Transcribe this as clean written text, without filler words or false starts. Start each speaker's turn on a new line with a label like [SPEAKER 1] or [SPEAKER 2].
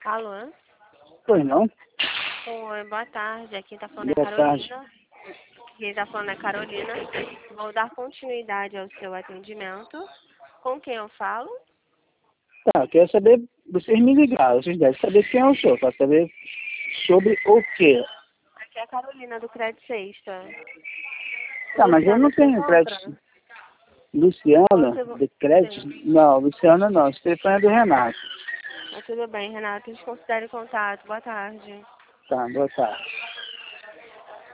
[SPEAKER 1] Alô?
[SPEAKER 2] Pois não?
[SPEAKER 1] Oi, boa tarde. Aqui tá falando é
[SPEAKER 2] Boa tarde.
[SPEAKER 1] Carolina. Quem tá falando é Carolina. Vou dar continuidade ao seu atendimento. Com quem eu falo?
[SPEAKER 2] Tá, eu quero saber, vocês me ligaram, vocês devem saber quem eu sou, para saber sobre o quê.
[SPEAKER 1] Aqui é a Carolina do Crédito Sexta.
[SPEAKER 2] Tá, mas eu não
[SPEAKER 1] Luciano, você
[SPEAKER 2] tenho crédito.
[SPEAKER 1] compra?
[SPEAKER 2] Luciana, de crédito?
[SPEAKER 1] Sim.
[SPEAKER 2] Não, Luciana não, esse telefone é do Renato.
[SPEAKER 1] Mas tudo bem, Renato. Desconsidere o contato. Boa tarde.
[SPEAKER 2] Tá, boa tarde.